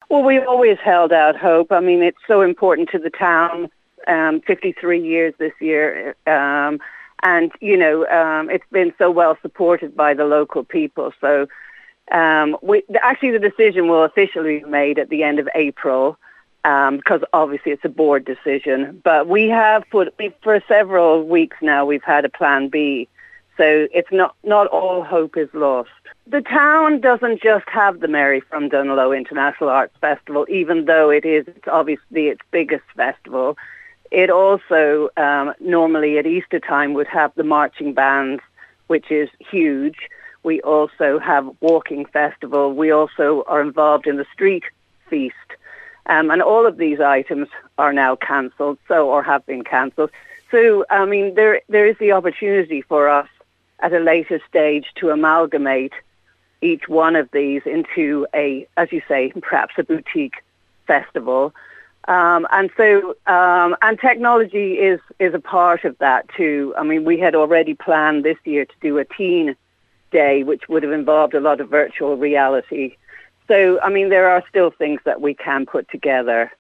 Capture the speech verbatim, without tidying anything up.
Well, we've always held out hope. I mean, it's so important to the town. Um, fifty-three years this year. Um, and, you know, um, it's been so well supported by the local people. So um, we, actually the decision will officially be made at the end of April um, because obviously it's a board decision. But we have put, we, for several weeks now, we've had a plan B. So it's not, not all hope is lost. The town doesn't just have the Mary from Dunloe International Arts Festival, even though it is it's obviously its biggest festival. It also, um, normally at Easter time, would have the marching bands, which is huge. We also have walking festival. We also are involved in the street feast. Um, and all of these items are now cancelled, so or have been cancelled. So, I mean, there there is the opportunity for us at a later stage to amalgamate each one of these into a, as you say, perhaps a boutique festival. Um, and so, um, and technology is, is a part of that too. I mean, we had already planned this year to do a teen day, which would have involved a lot of virtual reality. So, I mean, there are still things that we can put together.